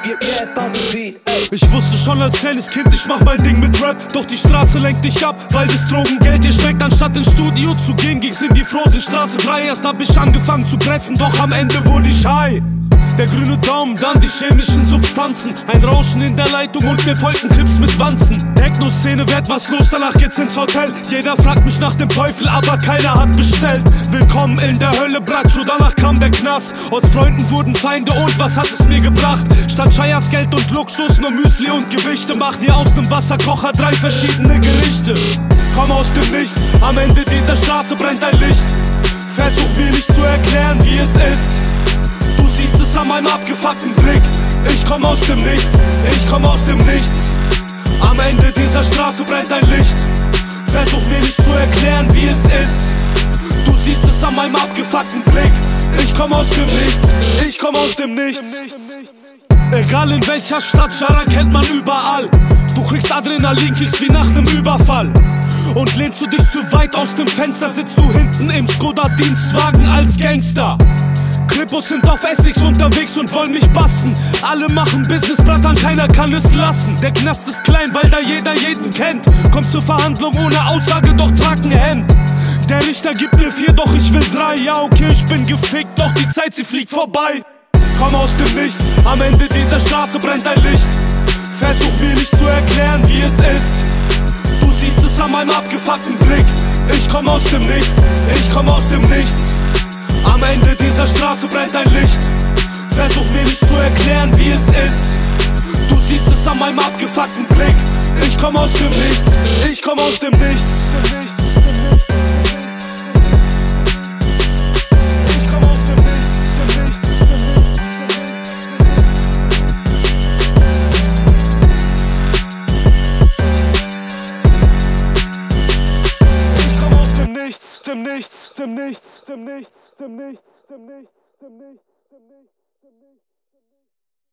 Ich wusste schon als kleines Kind, ich mach mein Ding mit Rap. Doch die Straße lenkt dich ab, weil das Drogengeld dir schmeckt. Anstatt ins Studio zu gehen, ging's in die Frohsinnstraße 3. Erst hab ich angefangen zu pressen, doch am Ende wurde ich high. Der grüne Daumen, dann die chemischen Substanzen. Ein Rauschen in der Leitung und mir folgten Clips mit Wanzen. Techno-Szene, wird was los, danach geht's ins Hotel. Jeder fragt mich nach dem Teufel, aber keiner hat bestellt. Willkommen in der Hölle, Bratscho, danach kam der Knast. Aus Freunden wurden Feinde und was hat es mir gebracht? Statt Scheiers Geld und Luxus, nur Müsli und Gewichte. Mach dir aus nem Wasserkocher 3 verschiedene Gerichte. Komm aus dem Nichts, am Ende dieser Straße brennt ein Licht. Versuch mir nicht zu erklären, wie es ist. Du siehst es an meinem abgefuckten Blick. Ich komm aus dem Nichts, ich komm aus dem Nichts. Am Ende dieser Straße brennt ein Licht. Versuch mir nicht zu erklären, wie es ist. Du siehst es an meinem abgefuckten Blick. Ich komm aus dem Nichts, ich komm aus dem Nichts. Egal in welcher Stadt, Schara kennt man überall. Du kriegst Adrenalinkicks wie nach nem Überfall. Und lehnst du dich zu weit aus dem Fenster, sitzt du hinten im Skoda-Dienstwagen als Gangster. Krippos sind auf Essex unterwegs und wollen mich bassen. Alle machen Business, Bratan, keiner kann es lassen. Der Knast ist klein, weil da jeder jeden kennt. Kommt zur Verhandlung ohne Aussage, doch trag ein Hemd. Der Richter gibt mir 4, doch ich will 3. Ja okay, ich bin gefickt, doch die Zeit, sie fliegt vorbei. Komm aus dem Nichts, am Ende dieser Straße brennt ein Licht. Versuch mir nicht zu erklären, wie es ist. Du siehst es an meinem abgefuckten Blick. Ich komm aus dem Nichts, ich komm aus dem Nichts. Am Ende dieser Straße brennt ein Licht. Versuch mir nicht zu erklären, wie es ist. Du siehst es an meinem abgefuckten Blick. Ich komm aus dem Nichts, ich komm aus dem Nichts. Dem Nichts, dem Nichts, dem Nichts, dem Nichts, dem Nichts, dem Nichts, dem Nichts, dem Nichts, dem Nichts.